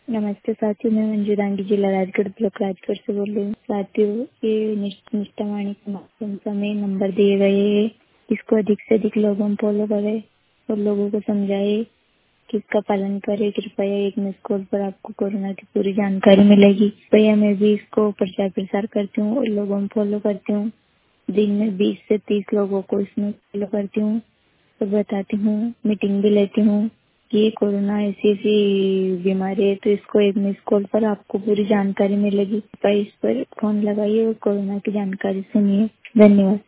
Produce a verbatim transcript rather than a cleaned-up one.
नमस्ते साथियों, मैं मंजू दांगी, जिला राजगढ़ ब्लॉक राजगढ़ से बोल रही हूँ। साथियों, ये निष्ठ- निष्ठावाणी के माध्यम से हमें नंबर दिए गए हैं। इसको अधिक से अधिक लोगों में फॉलो करें और लोगों को समझाए कि इसका पालन करें। कृपया एक मिस कॉल पर आपको कोरोना की पूरी जानकारी मिलेगी। भैया, मैं भी इसको प्रचार प्रसार करती हूँ और लोगों में फॉलो करती हूँ। दिन में बीस से तीस लोगों को इसमें फॉलो करती हूँ और बताती हूँ, मीटिंग भी लेती हूँ कि ये कोरोना ऐसी ऐसी बीमारी है, तो इसको एक मिस कॉल पर आपको पूरी जानकारी मिलेगी। कृपया इस पर फोन लगाइए और कोरोना की जानकारी सुनिए। धन्यवाद।